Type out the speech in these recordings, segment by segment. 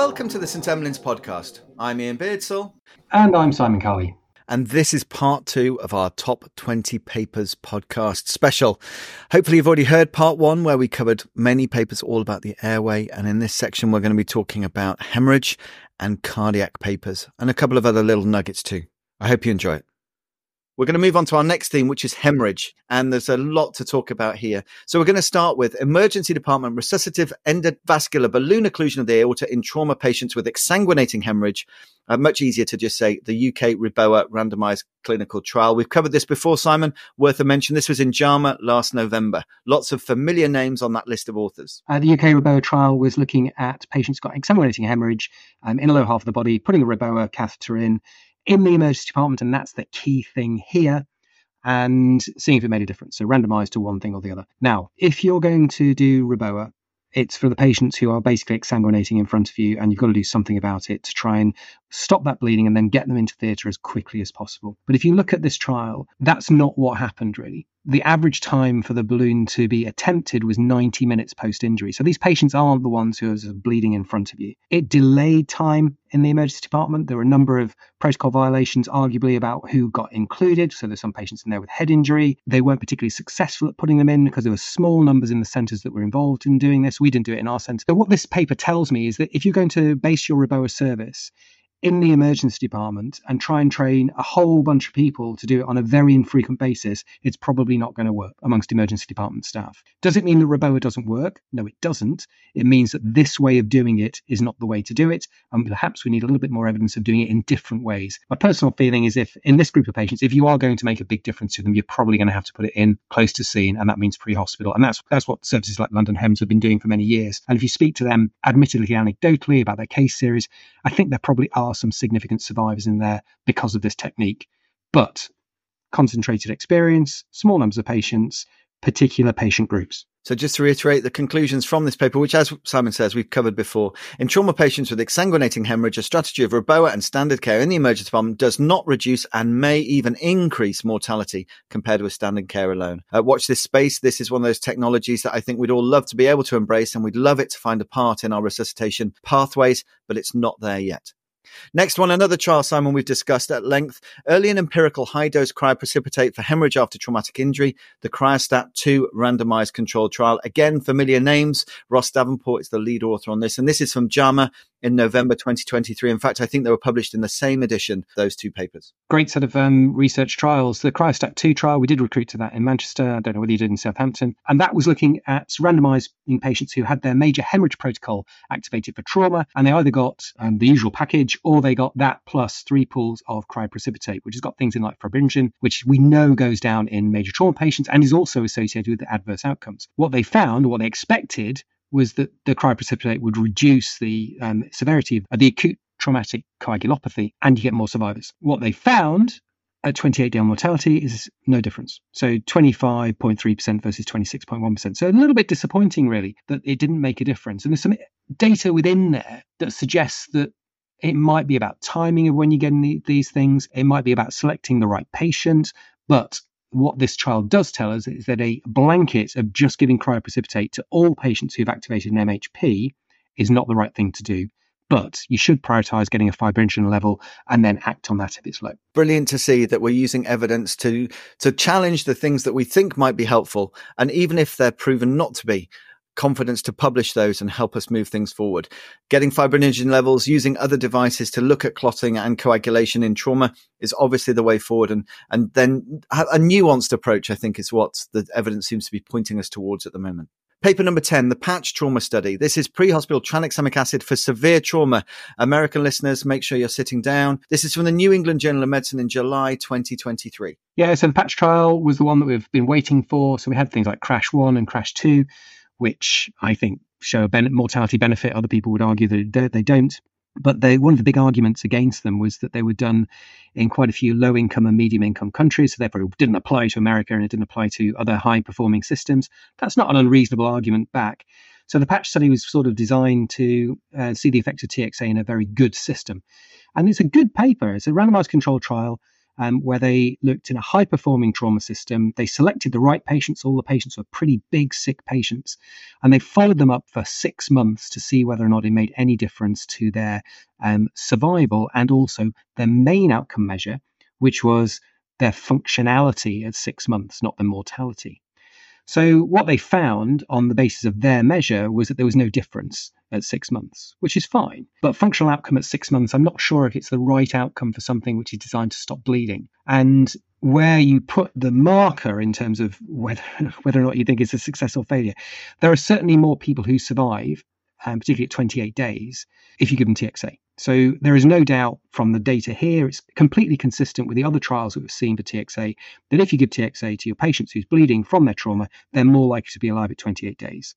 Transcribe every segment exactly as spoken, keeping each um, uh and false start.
Welcome to the St Emlyn's podcast. I'm Ian Beardsall. And I'm Simon Cully. And this is part two of our Top twenty Papers podcast special. Hopefully you've already heard part one, where we covered many papers all about the airway. And in this section, we're going to be talking about hemorrhage and cardiac papers and a couple of other little nuggets too. I hope you enjoy it. We're going to move on to our next theme, which is hemorrhage. And there's a lot to talk about here. So we're going to start with emergency department resuscitative endovascular balloon occlusion of the aorta in trauma patients with exsanguinating hemorrhage. Uh, much easier to just say the U K REBOA randomized clinical trial. We've covered this before, Simon. Worth a mention. This was in JAMA last November. Lots of familiar names on that list of authors. Uh, the U K REBOA trial was looking at patients who got exsanguinating hemorrhage um, in the lower half of the body, putting a REBOA catheter in, in the emergency department, and that's the key thing here, and seeing if it made a difference. So randomized to one thing or the other. Now, if you're going to do REBOA, it's for the patients who are basically exsanguinating in front of you, and you've got to do something about it to try and stop that bleeding and then get them into theatre as quickly as possible. But if you look at this trial, that's not what happened, really. The average time for the balloon to be attempted was ninety minutes post-injury. So these patients aren't the ones who are bleeding in front of you. It delayed time in the emergency department. There were a number of protocol violations, arguably, about who got included. So there's some patients in there with head injury. They weren't particularly successful at putting them in because there were small numbers in the centres that were involved in doing this. We didn't do it in our centre. So what this paper tells me is that if you're going to base your REBOA service in the emergency department and try and train a whole bunch of people to do it on a very infrequent basis, it's probably not going to work amongst emergency department staff. Does it mean that REBOA doesn't work? No, it doesn't. It means that this way of doing it is not the way to do it, and perhaps we need a little bit more evidence of doing it in different ways. My personal feeling is, if in this group of patients, if you are going to make a big difference to them, you're probably going to have to put it in close to scene, and that means pre-hospital. And that's that's what services like London Hems have been doing for many years. And if you speak to them, admittedly anecdotally, about their case series, I think there probably are some significant survivors in there because of this technique. But concentrated experience, small numbers of patients, particular patient groups. So just to reiterate the conclusions from this paper, which, as Simon says, we've covered before. In trauma patients with exsanguinating hemorrhage, a strategy of REBOA and standard care in the emergency department does not reduce and may even increase mortality compared with standard care alone. Uh, watch this space. This is one of those technologies that I think we'd all love to be able to embrace, and we'd love it to find a part in our resuscitation pathways, but it's not there yet. Next one, another trial, Simon, we've discussed at length. Early and empirical high-dose cryoprecipitate for hemorrhage after traumatic injury, the Cryostat two randomized controlled trial. Again, familiar names. Ross Davenport is the lead author on this, and this is from JAMA in November twenty twenty-three. In fact, I think they were published in the same edition, those two papers. Great set of um, research trials. The Cryostat two trial, we did recruit to that in Manchester. I don't know whether you did in Southampton. And that was looking at randomizing patients who had their major hemorrhage protocol activated for trauma, and they either got um, the usual package, or they got that plus three pools of cryoprecipitate, which has got things in like fibrinogen, which we know goes down in major trauma patients and is also associated with the adverse outcomes. What they found, or what they expected, was that the cryoprecipitate would reduce the um, severity of the acute traumatic coagulopathy, and you get more survivors. What they found at twenty-eight day on mortality is no difference. So twenty-five point three percent versus twenty-six point one percent. So a little bit disappointing, really, that it didn't make a difference. And there's some data within there that suggests that it might be about timing of when you get the, these things. It might be about selecting the right patient. But what this trial does tell us is that a blanket of just giving cryoprecipitate to all patients who've activated an M H P is not the right thing to do. But you should prioritize getting a fibrinogen level and then act on that if it's low. Brilliant to see that we're using evidence to to challenge the things that we think might be helpful. And even if they're proven not to be, confidence to publish those and help us move things forward. Getting fibrinogen levels, using other devices to look at clotting and coagulation in trauma is obviously the way forward. And, and then a nuanced approach, I think, is what the evidence seems to be pointing us towards at the moment. Paper number ten, the PATCH trauma study. This is pre-hospital tranexamic acid for severe trauma. American listeners, make sure you're sitting down. This is from the New England Journal of Medicine in July twenty twenty-three. Yeah, so the PATCH trial was the one that we've been waiting for. So we had things like CRASH one and CRASH two, which I think show a ben- mortality benefit. Other people would argue that they don't. But they, one of the big arguments against them was that they were done in quite a few low-income and medium-income countries, so therefore it didn't apply to America and it didn't apply to other high-performing systems. That's not an unreasonable argument back. So the PATCH study was sort of designed to uh, see the effect of T X A in a very good system. And it's a good paper. It's a randomized controlled trial. um, where they looked in a high-performing trauma system. They selected the right patients. All the patients were pretty big, sick patients. And they followed them up for six months to see whether or not it made any difference to their um, survival and also their main outcome measure, which was their functionality at six months, not their mortality. So what they found on the basis of their measure was that there was no difference at six months, which is fine. But functional outcome at six months, I'm not sure if it's the right outcome for something which is designed to stop bleeding. And where you put the marker in terms of whether, whether or not you think it's a success or failure, there are certainly more people who survive, um, particularly at twenty-eight days, if you give them T X A. So there is no doubt from the data here, it's completely consistent with the other trials that we've seen for T X A, that if you give T X A to your patients who's bleeding from their trauma, they're more likely to be alive at twenty-eight days.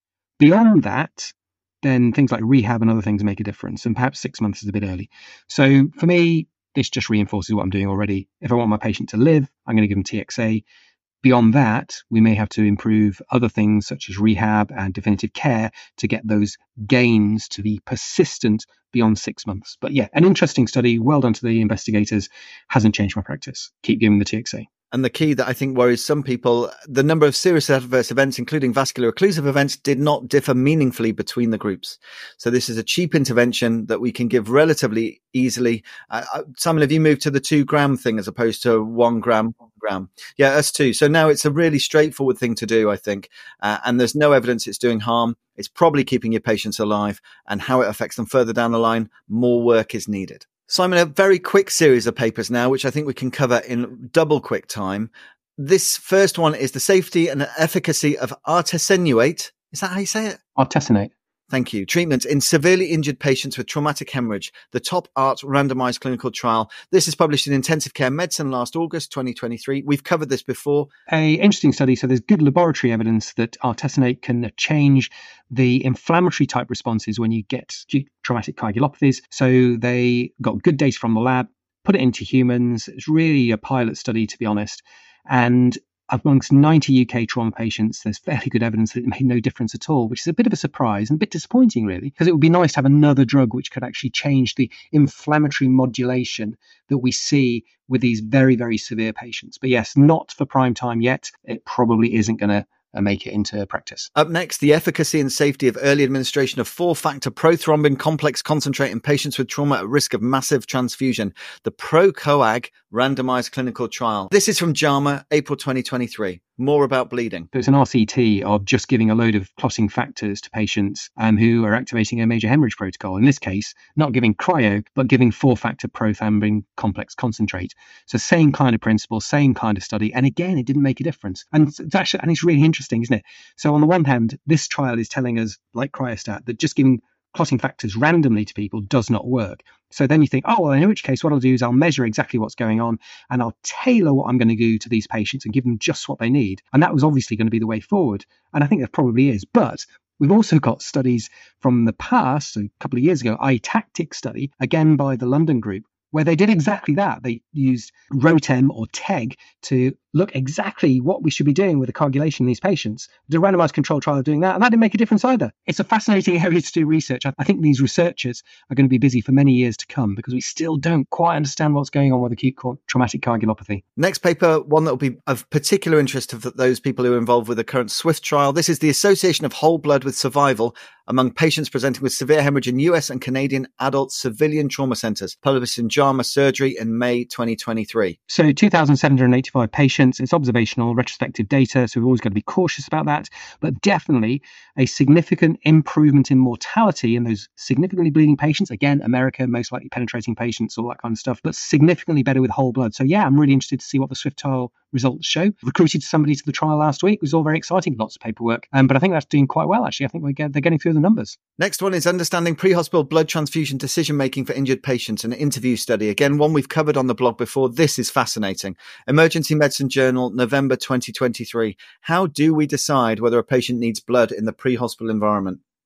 Beyond that, then things like rehab and other things make a difference, and perhaps six months is a bit early. So for me, this just reinforces what I'm doing already. If I want my patient to live, I'm going to give them T X A. Beyond that, we may have to improve other things such as rehab and definitive care to get those gains to be persistent beyond six months. But yeah, an interesting study. Well done to the investigators. Hasn't changed my practice. Keep giving the T X A. And the key that I think worries some people, the number of serious adverse events, including vascular occlusive events, did not differ meaningfully between the groups. So this is a cheap intervention that we can give relatively easily. Uh, Simon, have you moved to the two gram thing as opposed to one gram? Gram. Yeah, us too. So now it's a really straightforward thing to do, I think. Uh, and there's no evidence it's doing harm. It's probably keeping your patients alive, and how it affects them further down the line, more work is needed. Simon, a very quick series of papers now, which I think we can cover in double quick time. This first one is the safety and efficacy of artesunate. Is that how you say it? Artesunate. Thank you. Treatment in severely injured patients with traumatic hemorrhage, the top ART randomized clinical trial. This is published in Intensive Care Medicine last August twenty twenty-three. We've covered this before. A interesting study. So there's good laboratory evidence that artesunate can change the inflammatory type responses when you get traumatic coagulopathies. So they got good data from the lab, put it into humans. It's really a pilot study, to be honest. And amongst ninety U K trauma patients, there's fairly good evidence that it made no difference at all, which is a bit of a surprise and a bit disappointing, really, because it would be nice to have another drug which could actually change the inflammatory modulation that we see with these very, very severe patients. But yes, not for prime time yet. It probably isn't going to and make it into practice. Up next, the efficacy and safety of early administration of four-factor prothrombin complex concentrate in patients with trauma at risk of massive transfusion, the ProCoag randomized clinical trial. This is from JAMA, April twenty twenty-three. More about bleeding. So it's an R C T of just giving a load of clotting factors to patients um, who are activating a major hemorrhage protocol. In this case, not giving cryo, but giving four-factor prothrombin complex concentrate. So same kind of principle, same kind of study. And again, it didn't make a difference. And it's actually, and it's really interesting, isn't it? So on the one hand, this trial is telling us, like Cryostat, that just giving clotting factors randomly to people does not work. So then you think, oh, well, in which case, what I'll do is I'll measure exactly what's going on and I'll tailor what I'm going to do to these patients and give them just what they need. And that was obviously going to be the way forward. And I think that probably is. But we've also got studies from the past, so a couple of years ago, iTactic study, again by the London group, where they did exactly that. They used ROTEM or TEG to look exactly what we should be doing with the coagulation in these patients. Did a randomized control trial of doing that, and that didn't make a difference either. It's a fascinating area to do research. I think these researchers are going to be busy for many years to come because we still don't quite understand what's going on with acute traumatic coagulopathy. Next paper, one that will be of particular interest to those people who are involved with the current SWIFT trial. This is the Association of Whole Blood with Survival among patients presenting with severe hemorrhage in U S and Canadian adult civilian trauma centres, published in JAMA Surgery in May twenty twenty-three. So two thousand seven hundred eighty-five patients. It's observational, retrospective data, so we've always got to be cautious about that. But definitely a significant improvement in mortality in those significantly bleeding patients. Again, America, most likely penetrating patients, all that kind of stuff, but significantly better with whole blood. So yeah, I'm really interested to see what the SWIFT trial results show. Recruited somebody to the trial last week. It was all very exciting, lots of paperwork. Um, but I think that's doing quite well, actually. I think we're get, they're getting through the numbers. Next one is understanding pre-hospital blood transfusion decision-making for injured patients, an interview study. Again, one we've covered on the blog before. This is fascinating. Emergency Medicine Journal, November twenty twenty-three. How do we decide whether a patient needs blood in the pre-hospital environment?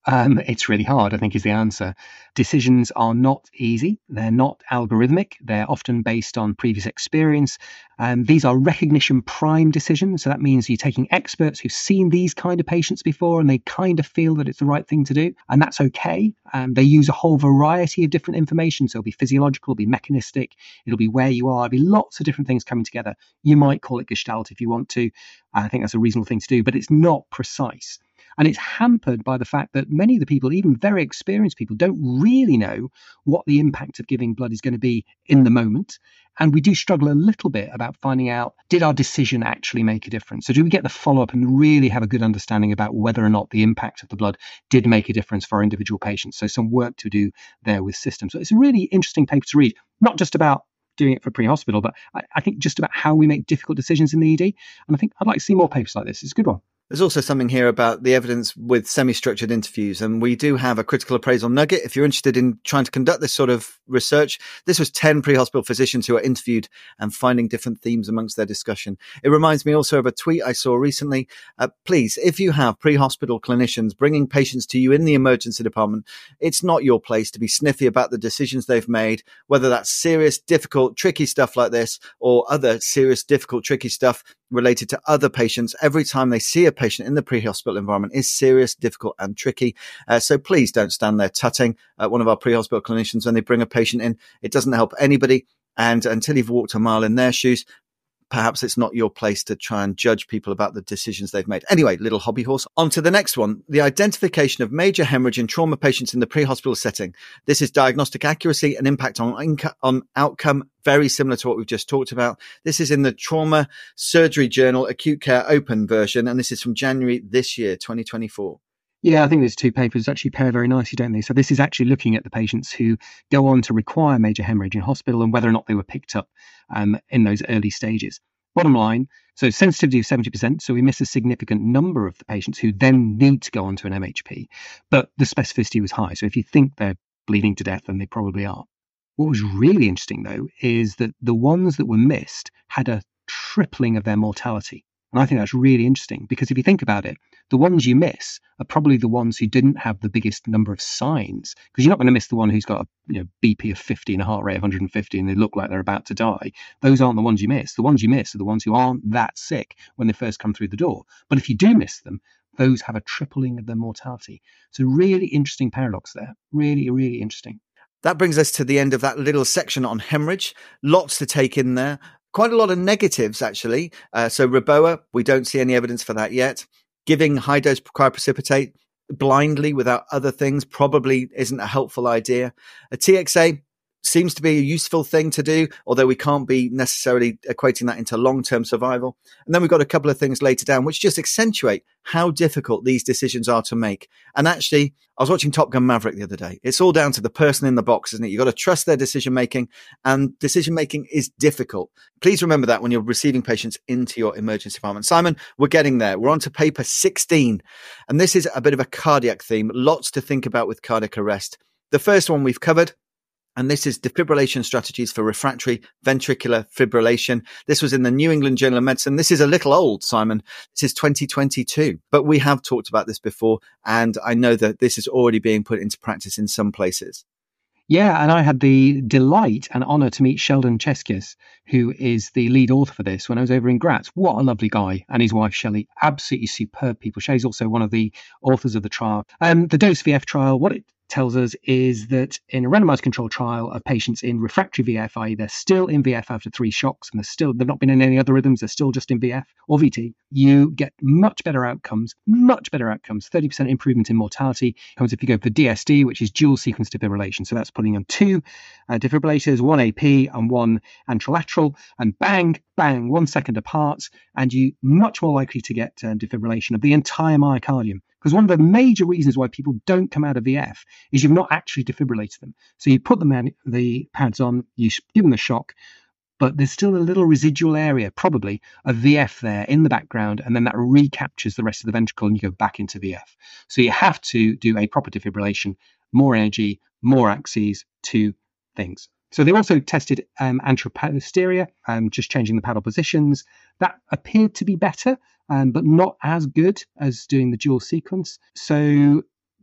Um, it's really hard, I think, is the answer. Decisions are not easy. They're not algorithmic. They're often based on previous experience. Um, these are recognition prime decisions. So that means you're taking experts who've seen these kind of patients before and they kind of feel that it's the right thing to do. And that's okay. Um, they use a whole variety of different information. So it'll be physiological, it'll be mechanistic, it'll be where you are, it'll be lots of different things coming together. You might call it Gestalt if you want to. I think that's a reasonable thing to do, but it's not precise. And it's hampered by the fact that many of the people, even very experienced people, don't really know what the impact of giving blood is going to be in the moment. And we do struggle a little bit about finding out, did our decision actually make a difference? So do we get the follow-up and really have a good understanding about whether or not the impact of the blood did make a difference for our individual patients? So some work to do there with systems. So it's a really interesting paper to read, not just about doing it for pre-hospital, but I, I think just about how we make difficult decisions in the E D. And I think I'd like to see more papers like this. It's a good one. There's also something here about the evidence with semi-structured interviews, and we do have a critical appraisal nugget. If you're interested in trying to conduct this sort of research, this was ten pre-hospital physicians who are interviewed and finding different themes amongst their discussion. It reminds me also of a tweet I saw recently. Uh, please, if you have pre-hospital clinicians bringing patients to you in the emergency department, it's not your place to be sniffy about the decisions they've made, whether that's serious, difficult, tricky stuff like this or other serious, difficult, tricky stuff related to other patients. Every time they see a patient in the pre-hospital environment is serious, difficult and tricky. Uh, so please don't stand there tutting at one of our pre-hospital clinicians when they bring a patient in. It doesn't help anybody. And until you've walked a mile in their shoes, perhaps it's not your place to try and judge people about the decisions they've made. Anyway, little hobby horse. On to the next one. The identification of major hemorrhage in trauma patients in the pre-hospital setting. This is diagnostic accuracy and impact on, inc- on outcome, very similar to what we've just talked about. This is in the Trauma Surgery Journal Acute Care Open version, and this is from January this year, twenty twenty-four. Yeah, I think these two papers actually pair very nicely, don't they? So this is actually looking at the patients who go on to require major hemorrhage in hospital and whether or not they were picked up um, in those early stages. Bottom line, so sensitivity of seventy percent, so we miss a significant number of the patients who then need to go on to an M H P, but the specificity was high. So if you think they're bleeding to death, then they probably are. What was really interesting, though, is that the ones that were missed had a tripling of their mortality. And I think that's really interesting because if you think about it, the ones you miss are probably the ones who didn't have the biggest number of signs, because you're not going to miss the one who's got a you know, B P of fifty and a heart rate of one hundred fifty and they look like they're about to die. Those aren't the ones you miss. The ones you miss are the ones who aren't that sick when they first come through the door. But if you do miss them, those have a tripling of their mortality. So really interesting paradox there. Really, really interesting. That brings us to the end of that little section on hemorrhage. Lots to take in there. Quite a lot of negatives, actually. Uh, so Reboa, we don't see any evidence for that yet. Giving high-dose cryoprecipitate blindly without other things probably isn't a helpful idea. A T X A seems to be a useful thing to do, although we can't be necessarily equating that into long-term survival. And then we've got a couple of things later down which just accentuate how difficult these decisions are to make. And actually, I was watching Top Gun Maverick the other day. It's all down to the person in the box, isn't it? You've got to trust their decision-making, and decision-making is difficult. Please remember that when you're receiving patients into your emergency department. Simon, we're getting there. We're on to paper sixteen, and this is a bit of a cardiac theme. Lots to think about with cardiac arrest. The first one we've covered, and this is defibrillation strategies for refractory ventricular fibrillation. This was in the New England Journal of Medicine. This is a little old, Simon. This is twenty twenty-two, but we have talked about this before, and I know that this is already being put into practice in some places. Yeah, and I had the delight and honour to meet Sheldon Cheskis, who is the lead author for this, when I was over in Graz. What a lovely guy, and his wife Shelley, absolutely superb people. Shelley's also one of the authors of the trial. Um, the DOSE V F trial, what it tells us is that in a randomized controlled trial of patients in refractory V F, that is they're still in V F after three shocks, and they're still, they've not been in any other rhythms, they're still just in V F or V T, you get much better outcomes, much better outcomes, thirty percent improvement in mortality comes if you go for D S D, which is dual sequence defibrillation. So that's putting on two uh, defibrillators, one A P and one anterolateral, and bang, bang, one second apart, and you're much more likely to get uh, defibrillation of the entire myocardium. Because one of the major reasons why people don't come out of V F is you've not actually defibrillated them. So you put the, man, the pads on, you give them the shock, but there's still a little residual area, probably, of V F there in the background, and then that recaptures the rest of the ventricle and you go back into V F. So you have to do a proper defibrillation, more energy, more axes, two things. So they also tested um, anteroposterior, um, just changing the paddle positions. That appeared to be better, um, but not as good as doing the dual sequence. So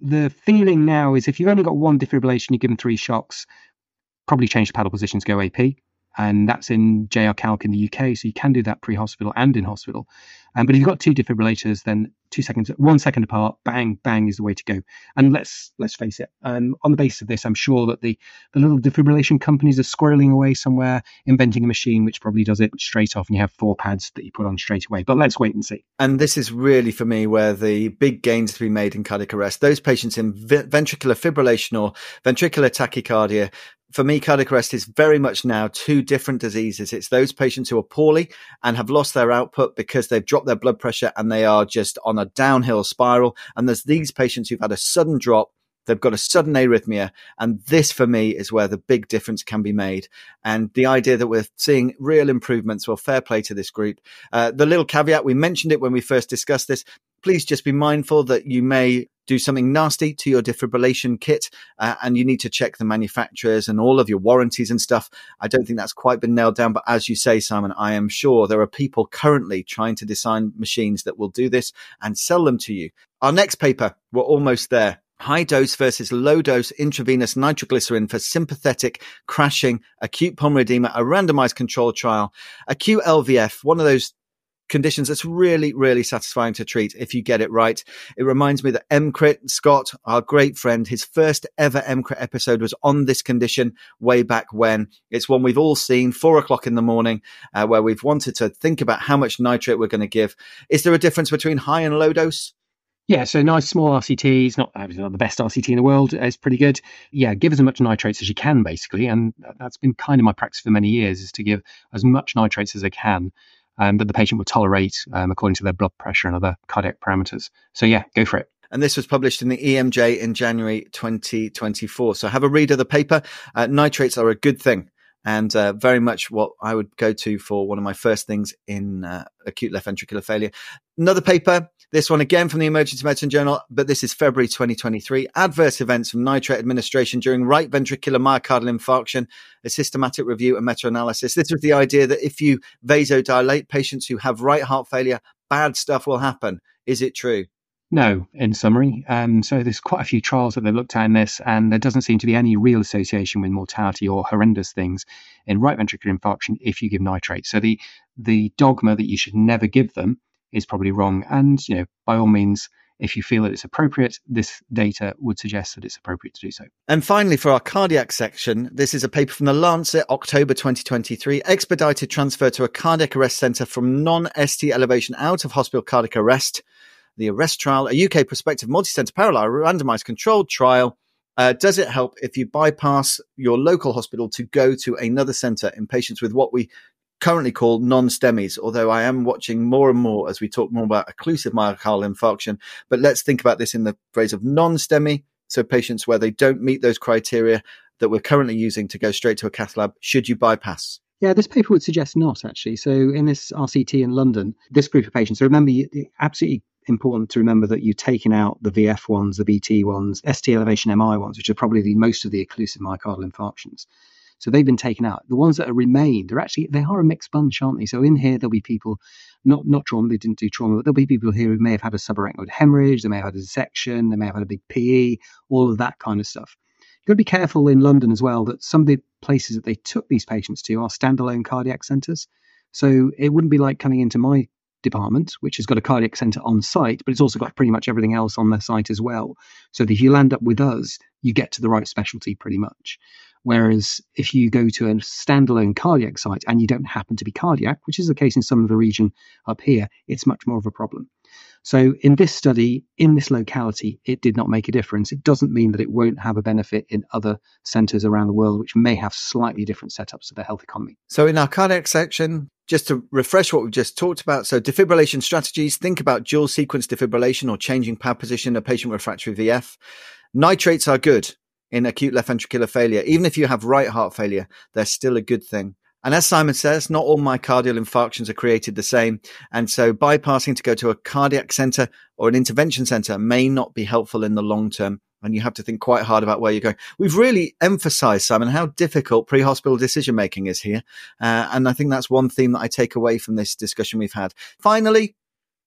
the feeling now is if you've only got one defibrillation, you give them three shocks, probably change the paddle position to go A P. And that's in J R Calc in the U K, so you can do that pre-hospital and in hospital. Um, but if you've got two defibrillators, then two seconds, one second apart, bang, bang is the way to go. And let's let's face it, um, on the basis of this, I'm sure that the, the little defibrillation companies are squirreling away somewhere, inventing a machine which probably does it straight off, and you have four pads that you put on straight away. But let's wait and see. And this is really, for me, where the big gains to be made in cardiac arrest. Those patients in v- ventricular fibrillation or ventricular tachycardia, for me, cardiac arrest is very much now two different diseases. It's those patients who are poorly and have lost their output because they've dropped their blood pressure and they are just on a downhill spiral. And there's these patients who've had a sudden drop. They've got a sudden arrhythmia. And this, for me, is where the big difference can be made. And the idea that we're seeing real improvements, well, fair play to this group. Uh, the little caveat, we mentioned it when we first discussed this. Please just be mindful that you may do something nasty to your defibrillation kit, uh, and you need to check the manufacturers and all of your warranties and stuff. I don't think that's quite been nailed down, but as you say, Simon, I am sure there are people currently trying to design machines that will do this and sell them to you. Our next paper, we're almost there. High dose versus low dose intravenous nitroglycerin for sympathetic crashing acute pulmonary edema, a randomized controlled trial. Acute L V F, one of those conditions that's really, really satisfying to treat if you get it right. It reminds me that M C R I T, Scott, our great friend, his first ever M C R I T episode was on this condition way back when. It's one we've all seen, four o'clock in the morning, uh, where we've wanted to think about how much nitrate we're going to give. Is there a difference between high and low dose? Yeah, so nice small R C Ts, not, not the best R C T in the world, it's pretty good. Yeah, give as much nitrates as you can, basically, and that's been kind of my practice for many years, is to give as much nitrates as I can, um, that the patient will tolerate um, according to their blood pressure and other cardiac parameters. So yeah, go for it. And this was published in the E M J in January twenty twenty-four. So have a read of the paper. Uh, nitrates are a good thing. And uh, very much what I would go to for one of my first things in uh, acute left ventricular failure. Another paper, this one again from the Emergency Medicine Journal, but this is February twenty twenty-three. Adverse events from nitrate administration during right ventricular myocardial infarction, a systematic review and meta-analysis. This was the idea that if you vasodilate patients who have right heart failure, bad stuff will happen. Is it true? No, in summary. Um, so there's quite a few trials that they've looked at in this, and there doesn't seem to be any real association with mortality or horrendous things in right ventricular infarction if you give nitrate. So the the dogma that you should never give them is probably wrong. And, you know, by all means, if you feel that it's appropriate, this data would suggest that it's appropriate to do so. And finally, for our cardiac section, this is a paper from the Lancet, October twenty twenty-three, expedited transfer to a cardiac arrest centre from non-S T elevation out of hospital cardiac arrest. The ARREST trial, a U K prospective multi-centre parallel randomised controlled trial. Uh, does it help if you bypass your local hospital to go to another centre in patients with what we currently call non-STEMIs, although I am watching more and more as we talk more about occlusive myocardial infarction. But let's think about this in the phrase of non-STEMI, so patients where they don't meet those criteria that we're currently using to go straight to a cath lab. Should you bypass? Yeah, this paper would suggest not, actually. So in this R C T in London, this group of patients, so remember, you, absolutely important to remember that you've taken out the V F ones, the V T ones, S T elevation M I ones, which are probably the most of the occlusive myocardial infarctions. So they've been taken out. The ones that are remained, they're actually, they are a mixed bunch, aren't they? So in here, there'll be people, not not trauma, they didn't do trauma, but there'll be people here who may have had a subarachnoid hemorrhage, they may have had a dissection, they may have had a big P E, all of that kind of stuff. You've got to be careful in London as well that some of the places that they took these patients to are standalone cardiac centres. So it wouldn't be like coming into my department, which has got a cardiac centre on site, but it's also got pretty much everything else on their site as well. So that if you land up with us, you get to the right specialty pretty much. Whereas if you go to a standalone cardiac site and you don't happen to be cardiac, which is the case in some of the region up here, it's much more of a problem. So in this study, in this locality, it did not make a difference. It doesn't mean that it won't have a benefit in other centres around the world, which may have slightly different setups of the health economy. So in our cardiac section, just to refresh what we've just talked about, so defibrillation strategies, think about dual sequence defibrillation or changing pad position of patient refractory V F. Nitrates are good in acute left ventricular failure. Even if you have right heart failure, they're still a good thing. And as Simon says, not all myocardial infarctions are created the same. And so bypassing to go to a cardiac centre or an intervention centre may not be helpful in the long term. And you have to think quite hard about where you're going. We've really emphasised, Simon, how difficult pre-hospital decision-making is here. Uh, and I think that's one theme that I take away from this discussion we've had. Finally,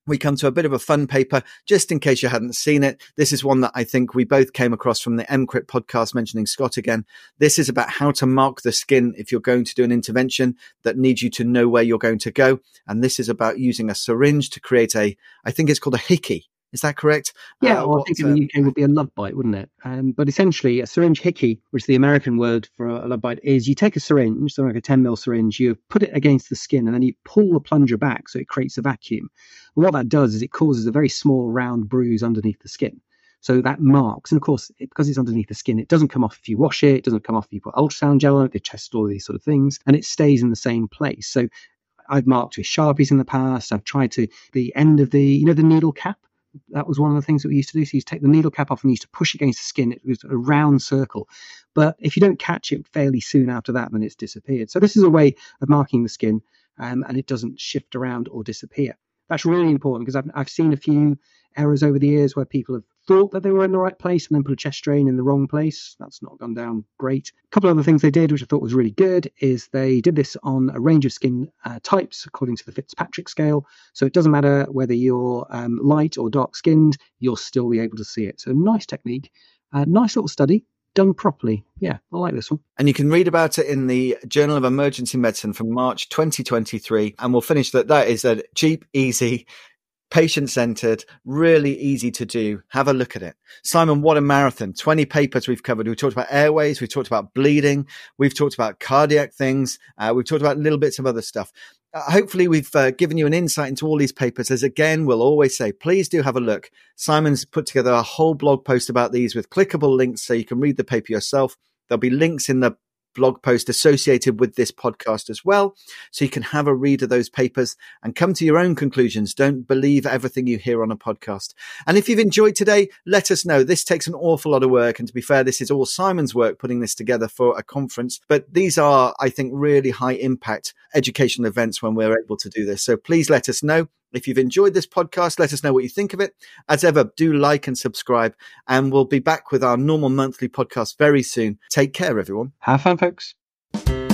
we come to a bit of a fun paper, just in case you hadn't seen it. This is one that I think we both came across from the M C R I T podcast, mentioning Scott again. This is about how to mark the skin if you're going to do an intervention that needs you to know where you're going to go. And this is about using a syringe to create a, I think it's called a hickey. Is that correct? Yeah, uh, or I think in the U K would be a love bite, wouldn't it? Um, but essentially, a syringe hickey, which is the American word for a love bite, is you take a syringe, so like a ten mil syringe, you put it against the skin, and then you pull the plunger back so it creates a vacuum. And what that does is it causes a very small round bruise underneath the skin. So that marks, and of course, it, because it's underneath the skin, it doesn't come off if you wash it, it doesn't come off if you put ultrasound gel on it, they test all of these sort of things, and it stays in the same place. So I've marked with Sharpies in the past. I've tried to, the end of the, you know, the needle cap. That was one of the things that we used to do. So you take the needle cap off and you used to push against the skin. It was a round circle. But if you don't catch it fairly soon after that, then it's disappeared. So this is a way of marking the skin, um, and it doesn't shift around or disappear. That's really important because I've, I've seen a few errors over the years where people have thought that they were in the right place and then put a chest drain in the wrong place. That's not gone down great. A couple of other things they did, which I thought was really good, is they did this on a range of skin uh, types according to the Fitzpatrick scale. So it doesn't matter whether you're um, light or dark skinned, you'll still be able to see it. So nice technique, uh, nice little study. Done properly. Yeah, I like this one. And you can read about it in the Journal of Emergency Medicine from March twenty twenty-three. And we'll finish that. That is a cheap, easy, patient-centered, really easy to do. Have a look at it. Simon, what a marathon. twenty papers we've covered. We've talked about airways. We've talked about bleeding. We've talked about cardiac things. Uh, we've talked about little bits of other stuff. Uh, hopefully we've uh, given you an insight into all these papers. As again, we'll always say, please do have a look. Simon's put together a whole blog post about these with clickable links so you can read the paper yourself. There'll be links in the blog post associated with this podcast as well. So you can have a read of those papers and come to your own conclusions. Don't believe everything you hear on a podcast. And if you've enjoyed today, let us know. This takes an awful lot of work. And to be fair, this is all Simon's work putting this together for a conference. But these are, I think, really high impact educational events when we're able to do this. So please let us know. If you've enjoyed this podcast, let us know what you think of it. As ever, do like and subscribe, and we'll be back with our normal monthly podcast very soon. Take care, everyone. Have fun, folks.